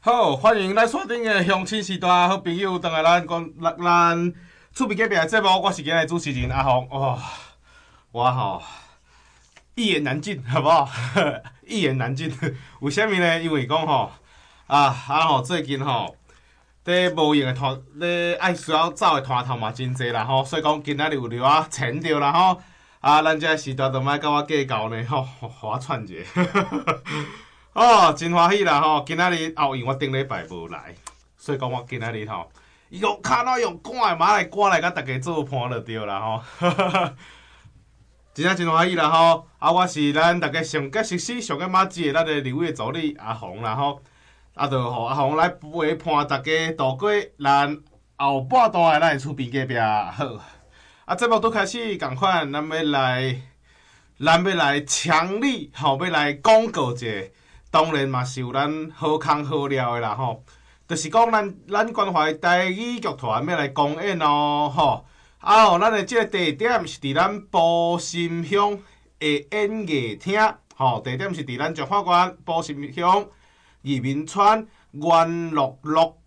好，欢迎来锁定的乡亲时代好朋友，当来咱厝边隔壁的节目，我是今日主持人阿红。我一言难尽，好不好？一言难尽。为什么呢？因为讲最近伫无用的团，爱需要走的团头嘛真济啦所以讲今仔日有留请到啦咱这时代就莫甲我计较呢互我串者。真欢喜啦今仔日因为我顶礼拜无来，所以讲我今仔日用骹脑用赶的马来赶来，甲大家做伴就对啦真正真欢喜啦我是咱大家上个熟悉、上个马子的咱的立委助理阿红啦就阿红来陪伴大家度过咱后半段的咱的厝边隔壁好。节目拄开始共款，咱要来强力要来广告一下。当然嘛是有咱好康好料的啦就是讲咱关怀台语剧团要来公演咱的这个地点是伫咱埔心乡的演艺厅地点是伫咱彰化县埔心乡宜民村元乐路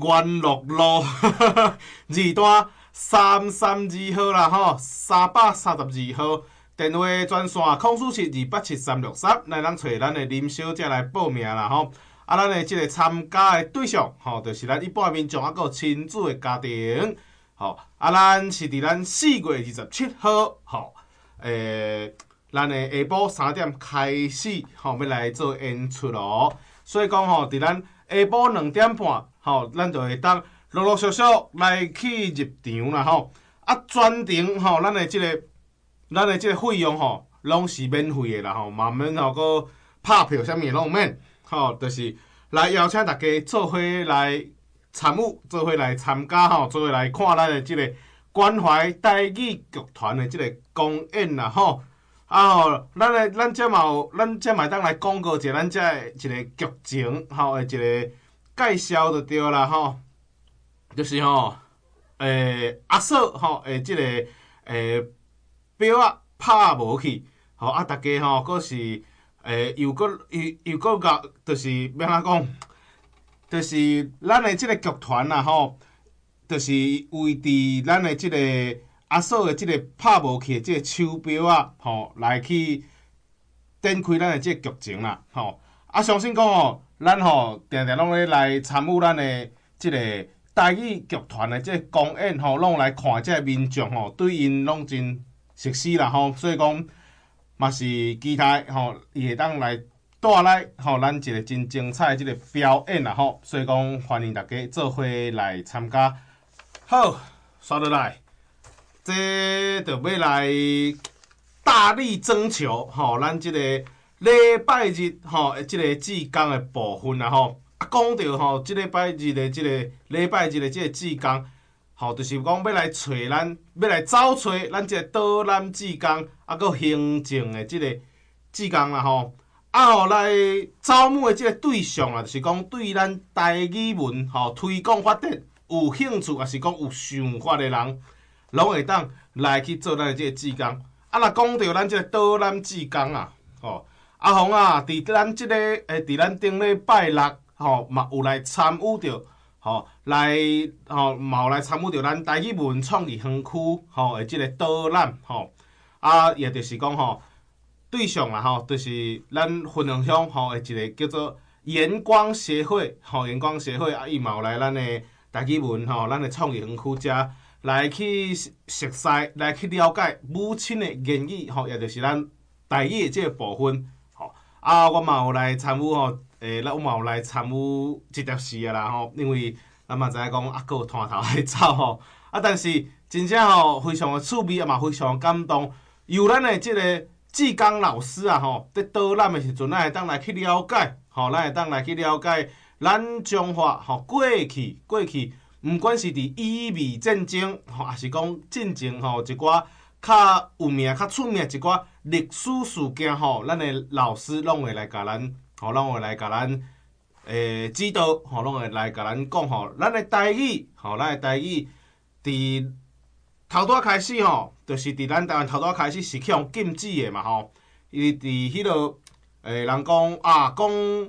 二段332号啦332号。电话专线047287363，来咱找咱的林小姐来报名啦咱的这个参加的对象就是咱一般民众还有亲子的家庭咱是伫咱4月27号咱的下晡3点开始要来做演出所以讲伫咱下晡2点半咱就会当陆陆续续来去入场啦专程咱的这个费用拢是免费的啦嘛免搁拍票啥物拢免就是来邀请大家做伙来参与，做伙来参加做伙来看咱的这个关怀台语剧团的这个公演啦咱这嘛当来广告一下咱这一个剧情的一个介绍就对啦就是阿嫂的这个表拍无去大家佫是又甲就是要安怎讲，就是咱的即个剧团就是为伫咱的即个阿嫂的即个拍无去的即个手表来去展开咱的即个剧情啦相信讲咱定定拢咧来参与咱的即个台语剧团的即个公演拢来看即个民众对因拢真熟悉啦所以讲嘛是期待伊会当来带来咱一个真精彩的即个表演啦所以讲欢迎大家做伙来参加。好，刷落来，这就要来大力征求咱即个礼拜日即个志工的部分啦讲到即礼拜日的即个礼拜日的即个志工。就是讲要来找找咱即个岛南志工，佮行政的即个志工啦来招募的即个对象就是讲对咱台语文推广发展有兴趣，也是讲有想法的人，拢会当来去做咱的即个志工。若讲到咱即个岛南志工阿红伫咱即个伫咱顶礼拜六嘛有来参与着。来嘛有来参与着咱台语文创意园区的即个导览也就是讲对象啦就是咱云林乡的一个叫做阳光协会阳光协会伊嘛有来咱的台语文咱的创意园区遮来去熟悉，来去了解母亲的言语也就是咱台语的即个部分我嘛有来参与我嘛有来参与即条事啦因为咱嘛知影讲还有团头来走但是真正非常的趣味嘛非常感动，由咱的即个志工老师伫导览的时阵，咱会当来去了解咱会当来去了解咱中华过去，毋管是伫伊美战争还是讲进前一寡较有名、较出名一寡历史事件咱的老师拢会来甲咱指导拢会来甲咱讲咱的台语伫头拄仔开始就是伫咱台湾头拄仔开始是去用禁止的嘛伊伫迄落人讲讲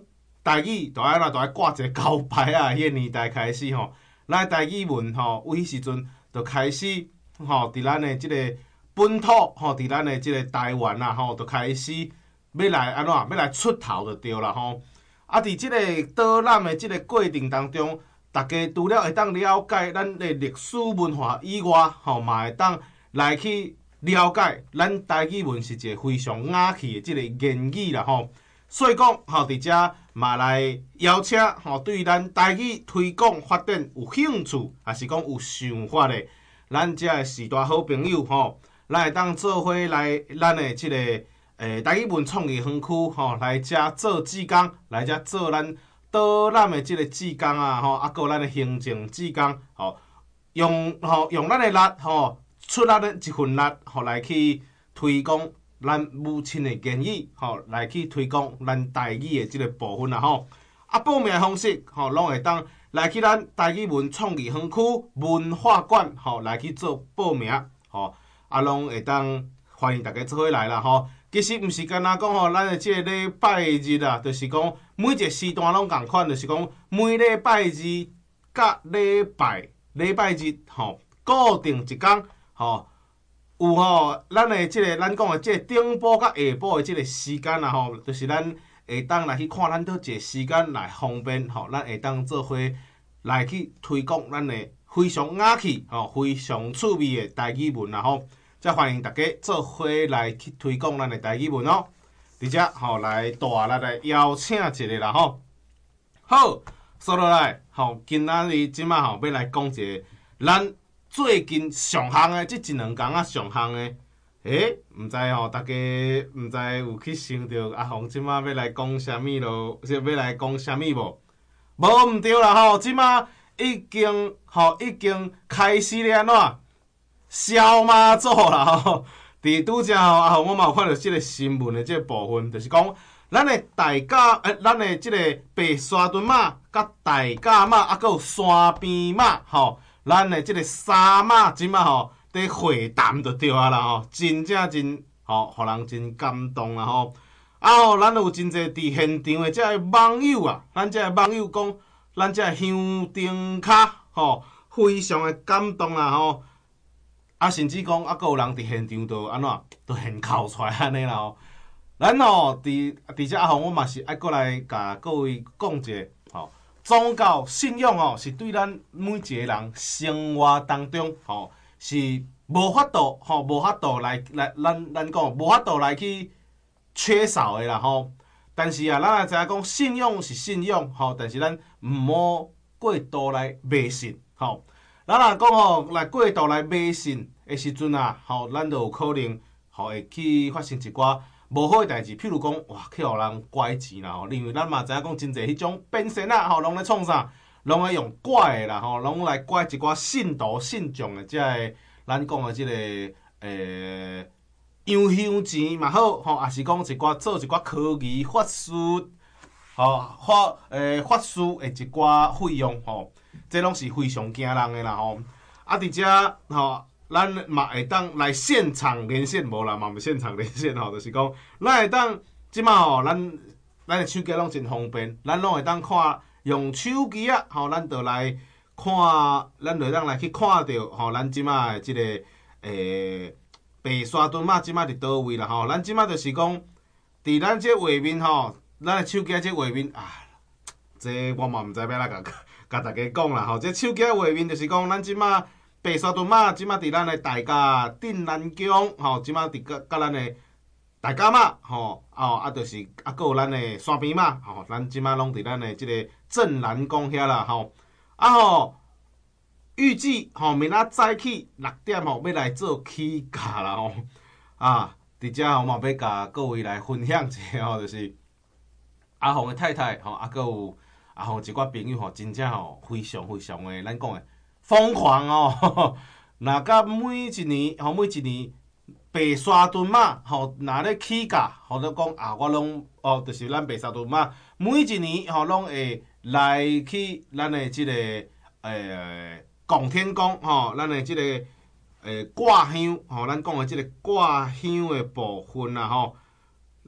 台语就爱挂一个交牌啊，迄个年代开始吼，咱台语文吼，有迄时阵就开始吼，伫咱的即个本土吼，伫咱的即个台湾啊吼，就开始要来安怎，要来出头就对啦吼。啊，伫即个导览的即个过程当中，大家除了会当了解咱的历史文化以外，吼嘛会当来去了解咱台语文是一个非常雅气的即个言语啦吼。所以讲吼，伫遮嘛来邀请吼，对咱台语推广发展有兴趣，还是讲有想法的，咱遮的时代好朋友吼，咱会当做伙来咱的即个台语文创意园区吼，来遮做志工，来遮做咱导览的即个志工啊吼，啊，搁咱的行政志工吼，用咱的力吼，出咱的一份力吼，来去推广咱母亲的言语吼，来去推广咱台语的即个部分啦吼。啊，报名的方式吼，拢会当来去咱台语文创意园区文化馆吼，来去做报名吼，啊，拢会当欢迎大家做伙来啦吼。其实毋是干那讲吼，咱的即个礼拜日啊，就是讲每一个时段拢共款，就是讲每礼拜日甲礼拜日吼，固定一工吼。有吼，咱的即个咱讲的即个顶晡甲下晡的即个时间啦吼，就是咱会当来去看咱倒一个时间来方便吼，咱会当做伙来去推广咱的非常雅气吼、非常趣味的台语文啦吼。则欢迎大家做伙来去推广咱的台语文哦。伫遮吼来大力来邀请一下啦吼。好，说落来吼，今仔日即马吼要来讲一个咱最近上项的即一两工仔上项的，毋知吼，大家毋知有去想着阿宏即马要来讲啥物咯？是要来讲啥物无？无毋对啦吼，即马已经开始咧安怎消妈祖啦吼。伫拄则吼，阿宏我嘛有看到即个新闻的即个部分，就是讲咱的大甲咱的即个白沙屯马、甲大甲马，啊，佮有山边马吼。咱的即个三马即马吼，伫会谈就对啊啦吼，真正真吼，互人真感动啦吼。啊吼，咱有真侪伫现场的即个网友啊，咱即个网友讲，咱即个香灯卡吼，非常的感动啦吼。啊，甚至讲啊，佮有人伫现场就安怎，就现哭出来安尼啦吼。咱吼伫遮阿宏，我嘛是爱过来甲各位讲一下吼。宗教信仰吼，是对咱每一个人生活当中吼，是无法度吼，无法度来咱讲无法度来去缺少的啦吼。但是啊，咱也知影讲信仰是信仰吼，但是咱毋好过度来迷信吼。咱若讲吼来过度来迷信的时阵啊，吼，咱就有可能吼会去发生一寡无好诶代志，譬如讲，哇，去互人拐钱啦吼，因为咱嘛知影讲真侪迄种变现啊，吼，拢咧创啥，拢咧用拐诶啦吼，拢来拐一寡信徒信众诶，即个咱讲诶即个香钱嘛好吼，也是讲一寡做一寡科技法术吼法术诶一寡费用吼，这拢是非常惊人诶啦吼。啊，伫遮吼。咱嘛会当来现场连线，无啦，嘛毋现场连线吼，就是讲，咱会当即马吼，咱的手机拢真方便，咱拢会当看用手机啊，吼，咱就来看，咱就当来去看到吼，咱即马的即个白沙屯马即马伫倒位啦吼，咱即马就是讲，伫咱即画面吼，咱的手机即画面啊，这我嘛毋知要来甲大家讲啦吼，这手机画面就是讲，咱即马。白沙屯马即马伫咱的大甲镇南宫吼，即马伫甲咱的大甲马吼啊，就是啊，搁有咱的山边马吼，咱即马拢伫咱的即个镇南宫遐啦吼。啊吼，预计吼明仔早起6点吼要来做起价啦吼。啊，伫遮吼嘛要甲各位来分享一下吼，就是阿宏的太太吼，啊，搁有阿宏一寡朋友吼，真正吼非常非常的咱讲的。疯狂哦！若甲每一年白沙屯马吼，若咧起价，吼咧讲啊，我拢哦，就是咱白沙屯马每一年吼拢会来去咱的即个供天宫吼，咱的即个挂香吼，咱讲的即个挂香的部分啦吼。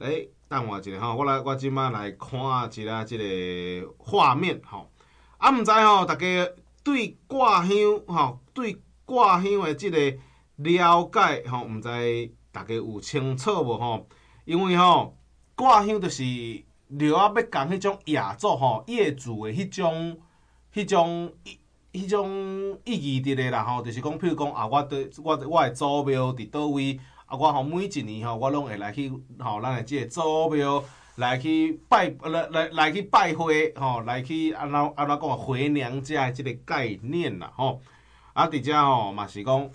等我一下吼，我即摆来看一下即个画面吼。啊，毋知吼，大家对挂香吼，对挂香的即个了解吼，毋知大家有清楚无吼？因为吼，挂香就是庙仔要讲迄种夜祖吼，业主的迄种意义伫咧啦吼，就是讲，譬如讲啊，我的祖庙伫倒位。啊，我吼每一年吼，我拢会来去吼，咱的即个祖庙来去来去拜会吼，来去安怎讲回娘家的即个概念啦吼。啊，伫遮吼嘛是讲，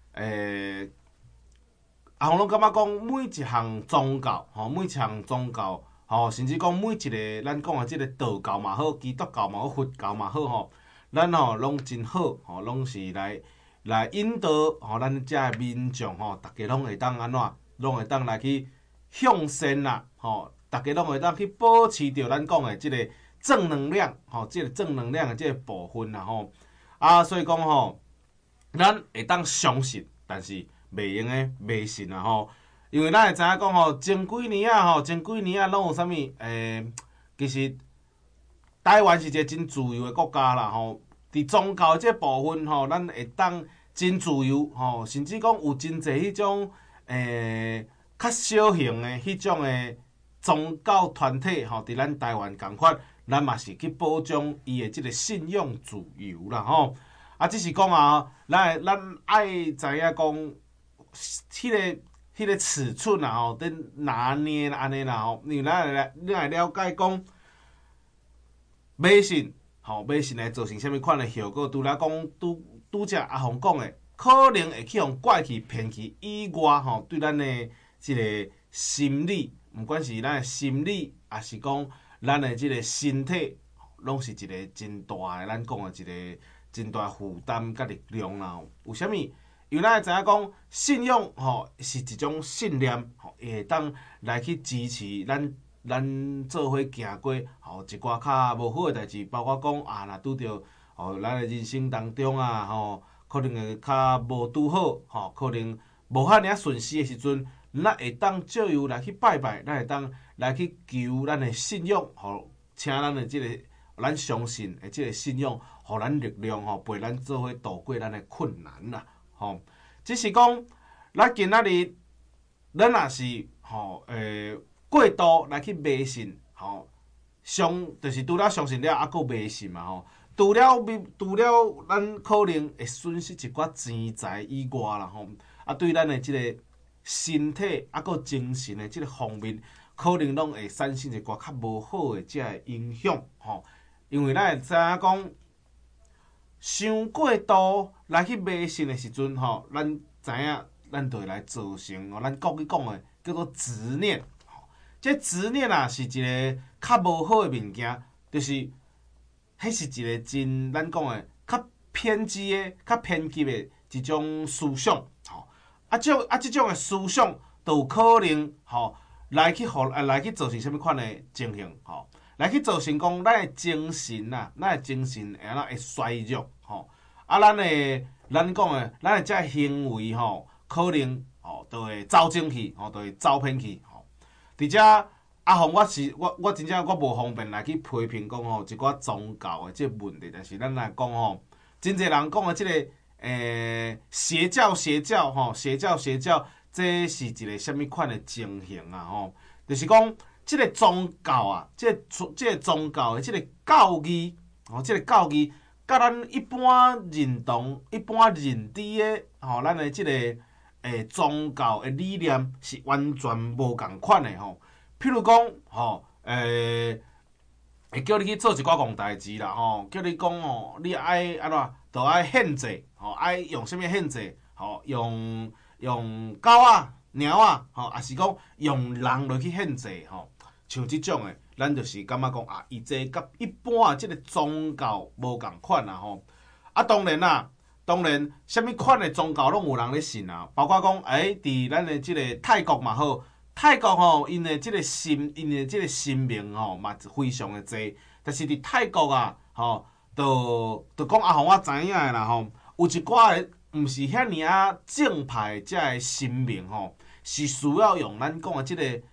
啊，我拢感觉讲每一项宗教吼，每一项宗教吼，甚至讲每一个咱讲的即个道教嘛好，基督教嘛好，佛教嘛好吼，咱吼拢真好吼，拢是来引导吼，咱遮的民众吼，大家拢会当安怎，拢会当来去向善啦吼，大家拢会当去保持着咱讲的即个正能量吼，即个正能量的即个部分啦吼。啊，所以讲吼，咱会当相信，但是袂用诶迷信啦吼。因为咱会知影讲吼，前几年拢有啥物其实台湾是一个真自由的国家啦吼。伫宗教即部分吼，咱会当真自由吼，甚至讲有真侪迄种较小型的迄种的宗教团体吼，伫咱台湾共款，咱嘛是去保障伊的即个信仰自由啦吼。啊，只是讲啊，咱爱知影讲，迄个尺寸啊吼，伫拿捏安尼啦吼，因为咱来了解讲迷信。吼，迷信会造成啥物款的效果？除了讲拄则阿宏讲的，可能会去互怪去骗去以外，吼，对咱的即个心理，毋管是咱的心理，也是讲咱的即个身体，拢是一个真大的，咱讲的一个真大负担甲力量啦。为虾物？因为咱会知影讲，信仰吼是一种信念，吼会当来去支持咱做伙行过吼一寡较无好诶代志，包括讲啊，若拄着吼咱诶人生当中啊吼，可能会较无拄好吼，可能无遐尔顺遂诶时阵，咱会当借由来去拜拜，咱会当来去求咱诶信仰，吼，请咱诶即个咱相信诶即个信仰，互咱力量吼，陪咱做伙度过咱诶困难啦，吼。只是讲咱今仔日，咱若是吼过度来去迷信，吼，就是除了相信了，还佫迷信嘛吼。除了咱可能会损失一寡钱财以外啦吼，啊对咱的即个身体啊佫精神的即个方面，可能拢会产生一寡较无好的即个影响吼。因为咱会知影讲，伤过度来去迷信的时阵吼，咱知影咱就会来造成咱国语讲的叫做执念。这执念啊，是一个较无好的物件，就是迄是一个真咱讲的较偏激的、较偏激的一种思想，吼。即种的思想，就有可能吼来去造成啥物款的情形，吼，来去造成讲咱的精神啊，咱的精神会衰弱，吼。啊，咱讲的，咱的这行为吼，可能吼就会走正去，吼，就会走偏去。伫遮阿宏，我真正我无方便来去批评讲吼一寡宗教的即个问题，但是咱来讲吼，真侪人讲的即个邪教吼，邪教，这是一个啥物款的情形啊吼？就是讲即个宗教啊，即个宗教的即个教义吼，即个教义，甲咱一般认同、一般认知的吼，咱的即个。宗教的理念是完全无共款的吼。譬如讲吼，会叫你去做一寡戆代志啦吼，叫你讲吼，你爱安怎，就爱献祭吼，爱用啥物献祭吼，用狗啊、猫啊吼，也是讲用人落去献祭吼，像即种的，咱就是感觉讲啊，伊这甲一般即个宗教无共款啦吼。啊，当然啦。当然，啥物款的宗教拢有人咧信啊，包括讲，伫咱的即个泰国嘛好，泰国吼，因的即个神明吼嘛非常的济，但是伫泰国啊，吼，就讲互我知影的啦吼，有一寡的毋是遐尔啊正派的遮个神明吼，是需要用咱讲的即个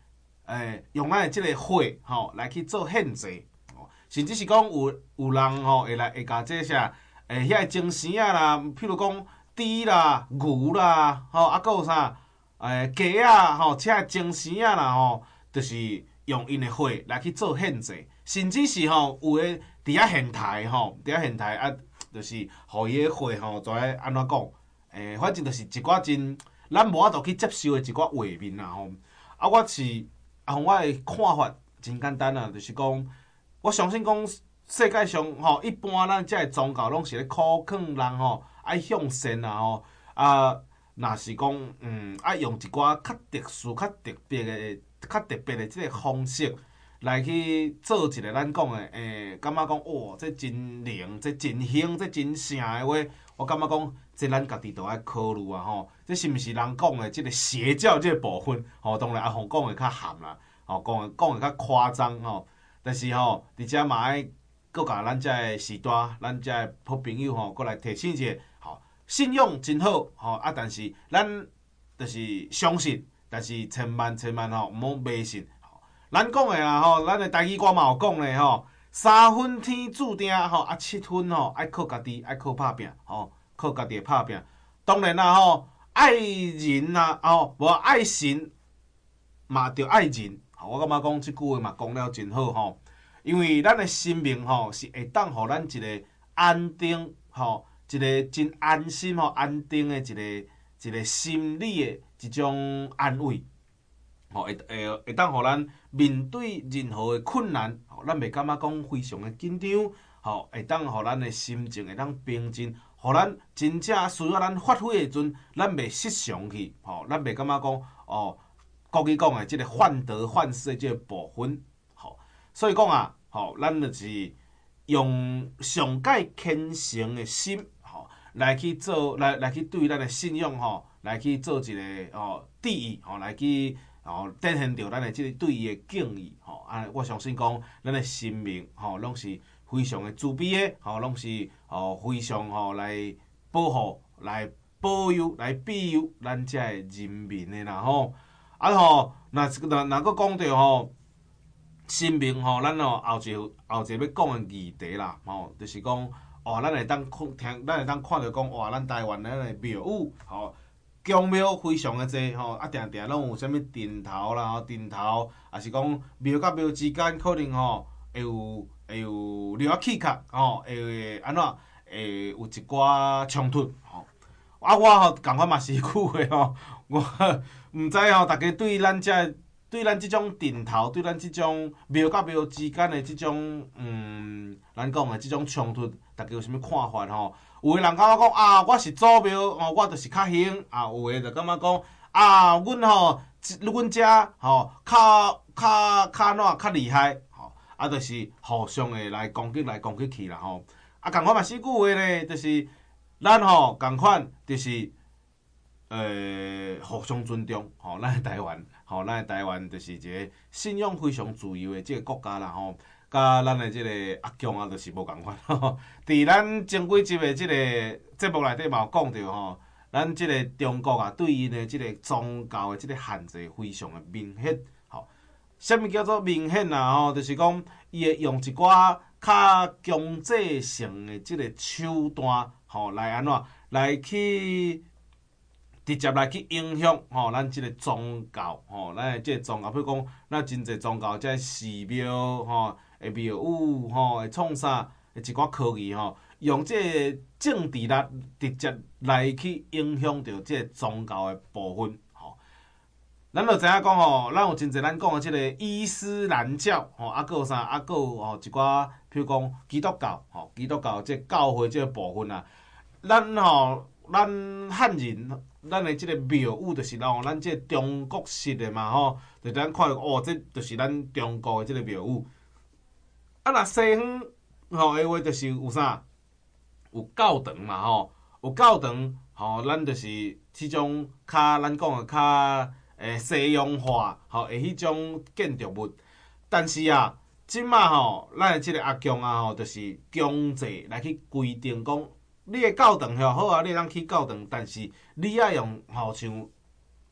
用咱的即个火吼来去做献祭，甚至是讲有人吼会甲这些遐个精生啊啦，譬如讲猪啦、牛啦，吼啊，佫有啥鸡啊，吼，且精生啊啦，吼，就是用因的火来去做献祭，甚至是吼有诶伫遐献台吼，伫遐献台啊，就是互伊诶火吼，跩安怎讲？反正就是一寡真咱无法度去接受诶一寡画面啦吼。啊，我的看法真简单啊，就是讲，我相信讲世界上吼，一般咱遮个宗教拢是咧苦劝人吼爱向善啊吼啊，若是讲爱用一寡较特殊、较特别的即个方式来去做一个咱讲的感觉讲哇，这真灵，这真香，这真啥的话，我感觉讲这咱家己都爱考虑啊吼，这是毋是人讲的即个邪教即个部分？吼，当然阿红讲的较含啦，吼讲的较夸张吼，但是吼，而且嘛爱搁甲咱遮个时代，咱遮个好朋友吼，搁来提醒一下，吼，信用真好，吼啊，但是咱就是相信，但是千万吼，毋好迷信。咱讲的啦吼，咱的台语歌嘛有讲咧吼，3分天注定吼，啊7分吼爱靠家己，爱靠打拼吼，靠家己打拼。当然啦吼，爱人啦吼，无爱神嘛着爱人。我感觉讲即句话嘛讲了真好吼，因为咱的生命吼是会当互咱一个安定吼，一个真安心吼、安定的一个心理的一种安慰。吼，会当互咱面对任何的困难，吼，咱袂感觉讲非常的紧张，吼，会当互咱的心情会当平静，互咱真正需要咱发挥的时阵，咱袂失常去，吼，咱袂感觉讲哦，国语讲的即个患得患失的即个部分，吼，所以讲啊，吼，咱就是用上界虔诚的心，吼，来去做，来去对咱的信仰，吼，来去做一个第一，吼，来去。展现着咱的即个对伊的敬意，吼啊！我相信讲，咱的生命，吼，拢是非常的慈悲的，吼，拢是非常来保护、来保佑、来庇佑咱遮的人民的啦，吼啊吼，若搁讲着吼，生命吼，咱后一要讲的议题啦，吼，就是讲咱会当听，咱会当看着讲咱台湾咱的庙宇，吼。宫庙非常的济吼，啊，定定拢有啥物阵头啦，阵头，也是讲庙甲庙之间可能吼会有掠起壳吼，会安怎会有一寡冲突吼。啊，我吼共款嘛是句话吼，我毋知吼，大家对咱即种阵头，对咱即种庙甲庙之间的即种咱讲的即种冲突，大家有啥物看法吼？有诶人感觉讲啊，我是祖庙哦，我就是较兴啊；有诶就感觉讲啊，阮遮吼较较厉害吼，啊，就是互相诶来攻击去啦吼。啊，共款嘛四句话咧，就是咱吼共款就是互相尊重吼，咱诶台湾吼，咱诶台湾就是一个信仰非常自由诶即个国家啦吼。甲咱的即个阿强啊，就是无共款吼。伫咱前几集的即个节目内底嘛有讲到吼，咱即个中国啊，对因的即个宗教的即个限制非常的明显吼。啥物叫做明显啊？吼，就是讲伊会用一寡较强制性的即个手段吼，来安怎来去直接来去影响吼咱即个宗教吼，咱的即个宗教，比如讲咱真侪宗教，即寺庙吼。会庙宇吼，会创啥？一寡科技吼，用即个政治力直接来去影响着即个宗教的部分吼。咱就知影讲吼，咱有真侪咱讲的即个伊斯兰教吼，啊，佫有啥？啊，佫有一寡，譬如讲基督教吼，基督教即教会即个部分啊，咱汉人，咱的即个庙宇就是咱即个中国式的嘛吼，就咱看着哦，这就是咱中国的即个庙宇。啊，若西方吼的话，就是有啥？有教堂嘛吼，有教堂吼，咱就是即种较咱讲的较西洋化吼的迄种建筑物。但是啊，即马吼，咱的即个阿强啊吼，就是强制来去规定讲，你的教堂吼好啊，你会当去教堂，但是你爱用吼像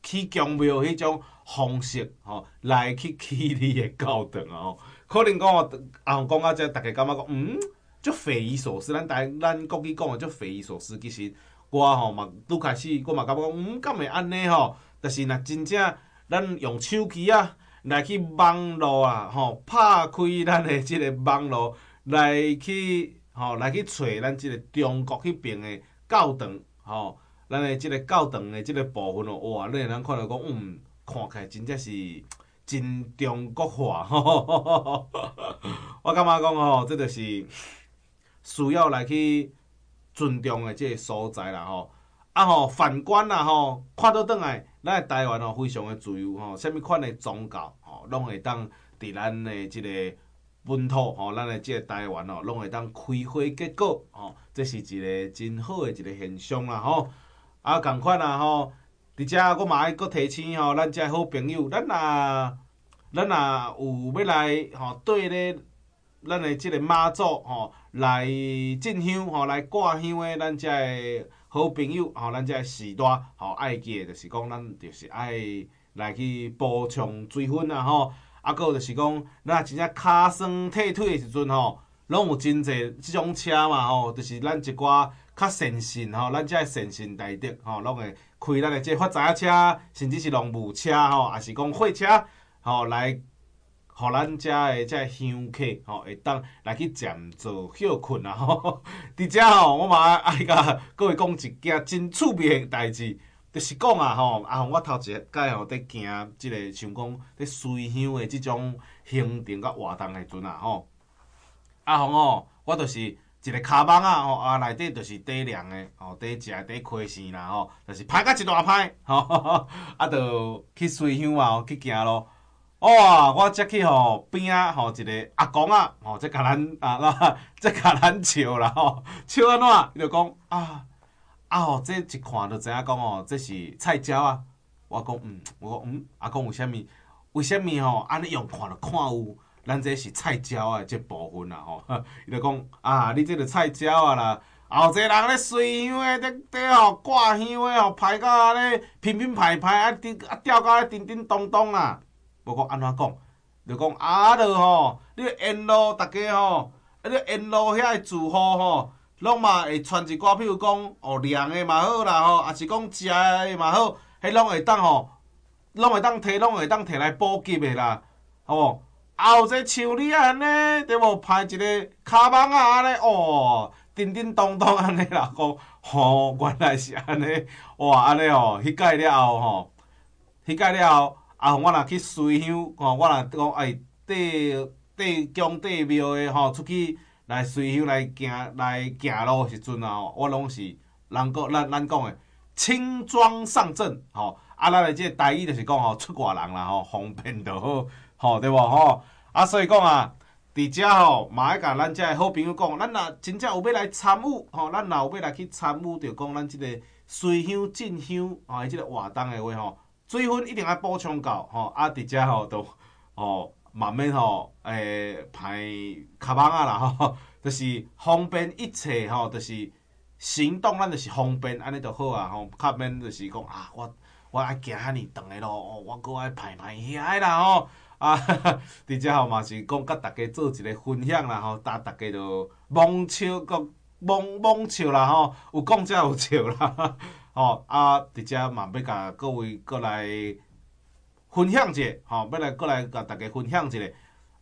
去宫庙迄种方式吼来去起你的教堂啊吼。可能讲阿红讲到这，大家感觉讲足匪夷所思。咱国语讲的足匪夷所思，其实我吼嘛拄开始我嘛感觉讲敢会安尼吼？但是若真正咱用手机啊来去网络啊吼，拍开咱的即个网络来去来去找咱即个中国迄边的教堂吼，咱的即个教堂的即个部分哦，哇，咱会通看到讲看起来真正是真中国化吼。我感觉讲吼，这就是需要来去尊重的即个所在啦吼。啊吼，反观啦吼，看倒转来，咱的台湾吼非常的自由吼，啥物款的宗教吼，拢会当伫咱的即个本土吼，咱的即个台湾吼，拢会当开花结果吼，这是一个真好的一个现象啦吼。啊，共款啦吼，伫遮我嘛爱搁提醒吼，咱遮好朋友，咱若有要来吼对咧咱的即个妈祖吼来进香吼来挂香的，咱遮的好朋友吼，咱遮的时代吼爱记的，就是讲咱就是爱来去补充水分啊吼，啊，搁就是讲咱真正骹酸退腿的时阵吼，拢有真侪即种车嘛吼，就是咱一寡较善信吼，咱遮的善信大德吼，拢会开咱的即发财车，甚至是农务车吼，也是讲货车吼来。互咱遮的遮香客吼，会当来去暂做休困啊吼。伫遮吼，我嘛爱甲各位讲一件真趣味的代志，就是讲啊吼，阿红我头一届吼伫行即个像讲伫随香的即种行程甲活动的时阵啊吼，阿红吼，我就是一个卡网啊吼，啊内底就是底凉的吼，底食底开线啦吼，就是歹甲一大歹吼，啊，就去随香啊吼，去行咯。哇！我则去吼边仔吼一个阿公啊，吼则甲咱则甲咱笑啦吼，笑安怎？伊就讲吼，这一看就知影讲吼，这是菜椒啊。我讲我讲阿公为虾米吼安尼用看就看有，咱这是菜椒啊这部分啦吼。伊就讲你这个菜椒啊啦，后一个人咧随香诶，咧吼挂香诶吼，排到安尼平平排排吊到咧叮叮咚咚啦。无讲安怎讲，就讲就吼，你沿路大家吼，你沿路遐个住户吼，拢嘛会传一寡，譬如讲凉的嘛好啦吼，也是讲食的嘛好，迄拢会当吼，拢会当摕来补给的啦，吼。后者像你安尼，对无排一个卡网啊安尼，叮叮咚咚安尼啦，讲吼，原来是安尼，哇安尼吼，迄届了后，我若去随香吼，我若讲地宫地庙的吼，出去来随香来行路时阵啊，我拢是咱讲的轻装上阵吼，咱的即个台语就是讲吼，出外人啦吼，方便就好吼，对无吼？所以讲伫遮吼，嘛爱甲咱遮的好朋友讲，咱若真正有要来参与吼，咱若有要来去参与，就讲咱即个随香进香吼，即个活动的话吼。水分一定要补充够吼，伫遮吼都慢慢排卡网啊啦吼，就是方便一切吼，就是行动咱就是方便安尼就好啊吼，较免就是讲我爱行遐尼长的路，我搁爱排遐啦吼伫遮吼嘛是讲甲大家做一个分享啦吼，大家就罔笑啦吼，有讲才有笑啦。伫遮嘛要甲各位过来分享一下，要来过来甲大家分享一下。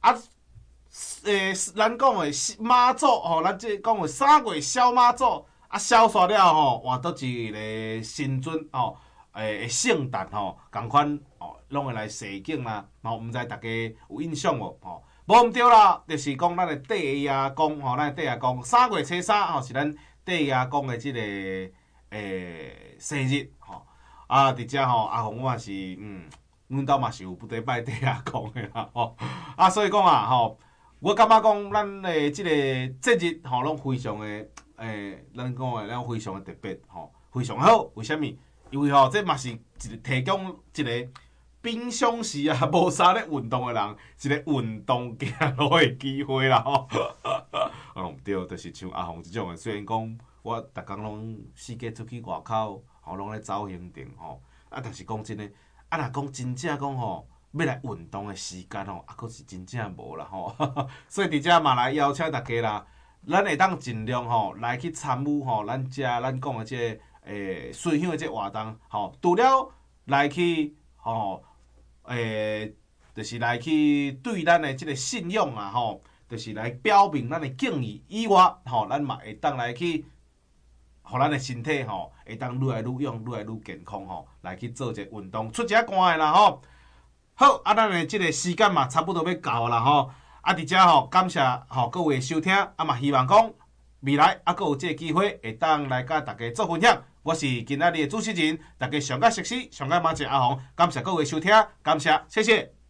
咱讲的妈祖咱即讲的3月小妈祖消煞了吼，换倒一个新尊圣诞共款拢会来示警啦。毋知大家有印象无？无毋对啦，就是讲咱的帝爷公咱的帝爷公3月初3是咱帝爷公的即个。生日吼伫遮吼，阿红我嘛是阮兜嘛是有不得拜帝爷公的啦吼所以讲我感觉讲咱的即个节日吼，拢非常的咱讲的咱非常的特别吼，非常好。为虾米？因为这嘛是提供一个平常时无啥咧运动的人一个运动行路的机会啦吼对，就是像阿红即种的，虽然讲。我逐工拢四界出去外口，拢咧走行程吼。 但是讲真诶，若讲真正讲吼，要来运动诶时间吼，佫是真正无啦吼。所以伫遮嘛来邀请大家啦，咱会当尽量吼来去参与吼，咱讲诶即个分享诶即个活动吼，除了来去吼就是来去对咱诶即个信用啊吼，就是来表明咱诶敬意以外，吼，咱嘛会当来去，互咱诶身体吼会当愈来愈勇、愈来愈健康吼，来去做一个运动，出一下汗诶啦吼。好，咱诶即个时间嘛差不多要到啦吼，伫遮吼感谢吼各位收听，嘛希望讲未来佫有即个机会会当来甲大家做分享。我是今仔日诶主持人，大家上甲熟悉、上甲马姐阿红，感谢各位收听，感谢，谢谢。